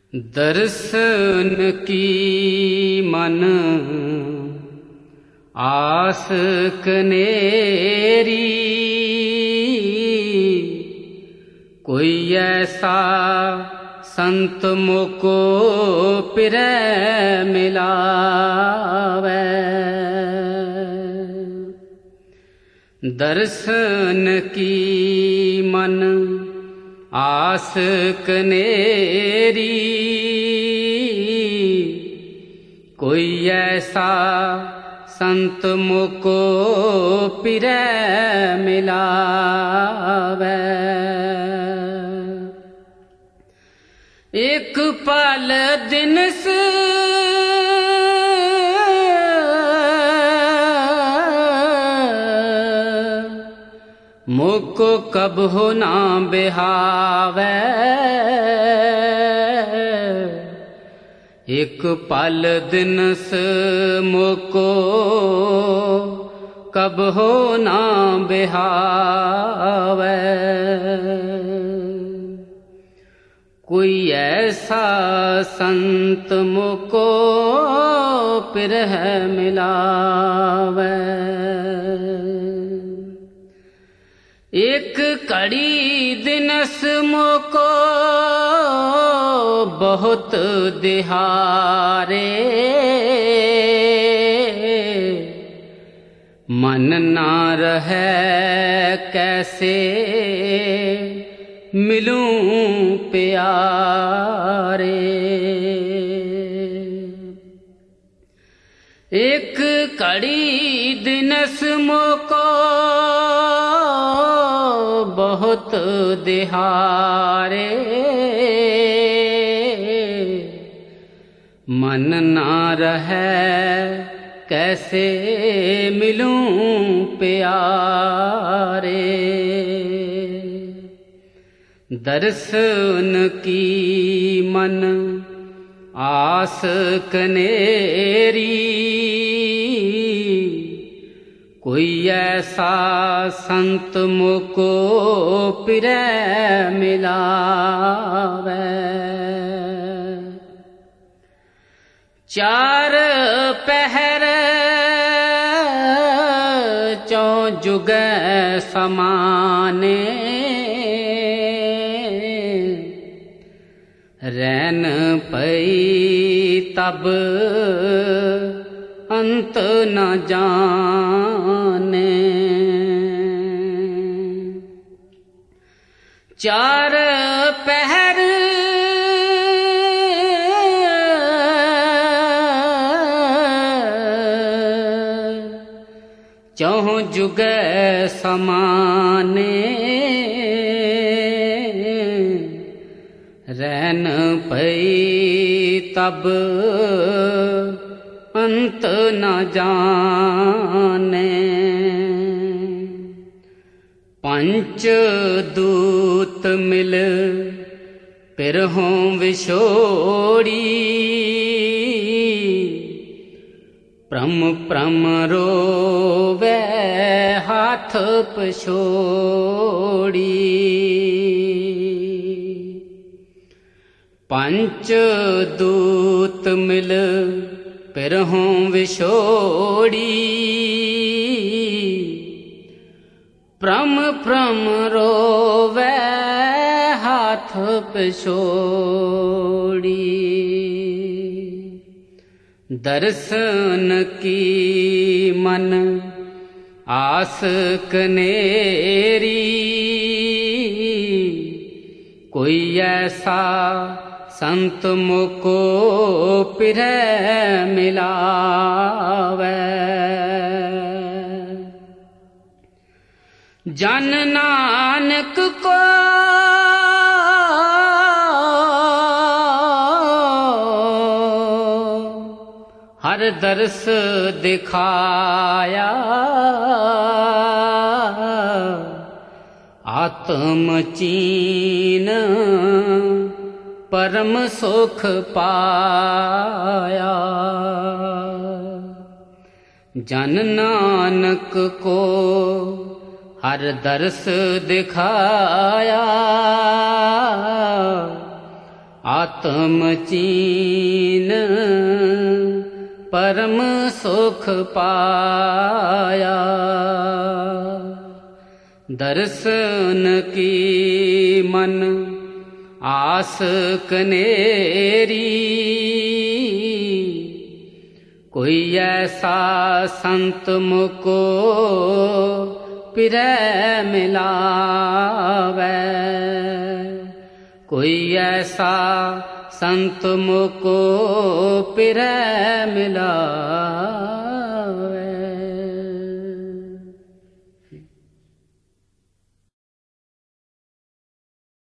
दर्शन की मन आस कनेरी, कोई ऐसा संत मोको पिरै मिलावै। दर्शन की मन आस कनेरी, कोई ऐसा संत मोको पिरै मिलावै। एक पल दिनस मोको कबहु ना बिहावै। एक पल दिनस मोको कबहु ना बिहावै। कोई ऐसा संत मोको पिरह मिलावै। एक कड़ी दिनस मोको बहुत दिहारे, मन ना रहे कैसे मिलूं प्यारे। एक कड़ी दिनस मोको बहुत दिहारे, मन ना रहे कैसे मिलूं प्यारे। दर्शन की मन आस कनेरी, कोई ऐसा संत मोको पिरै मिलावै। चार पहर चौं जुगै समाने, रैन पई तब अंत न जाने। चार पहर चौं जुगै समाने, रैन पई तब अंत न जाने। पंच दूत मिल पिरहों विछोड़ी, प्रम प्रम रोवै हाथ पछोड़ी। पंच दूत मिल पिरहों विछोड़ी, प्रम प्रम रोवै हाथ पछोड़ी। दर्शन की मन आस कनेरी, कोई ऐसा संत मोको पिरै मिलावै। जन नानक को हर दर्श दिखाया, आत्म चीन परम सुख पाया। जन नानक को हर दर्श दिखाया, ਆਤਮ ਚੀਨ ਪਰਮ ਸੁਖ ਪਾਇਆ। ਦਰਸ਼ਨ ਕੀ ਮਨ ਆਸ ਕਨੇਰੀ, ਕੋਈ ਐਸਾ ਸੰਤ ਮੁਕੋ ਪਿਰੈ ਮਿਲਾਵੈ। ਕੋਈ ਐਸਾ ਸੰਤ ਮੁਕੋ ਪਿਰੈ ਮਿਲਾਵੈ।